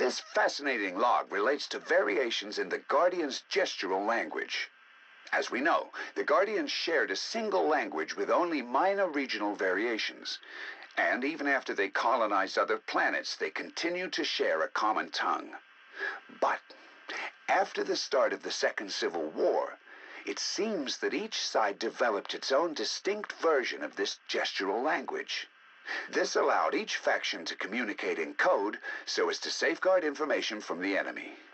This fascinating log relates to variations in the Guardians' gestural language. As we know, the Guardians shared a single language with only minor regional variations. And even after they colonized other planets, they continued to share a common tongue. But after the start of the Second Civil War, it seems that each side developed its own distinct version of this gestural language. This allowed each faction to communicate in code so as to safeguard information from the enemy.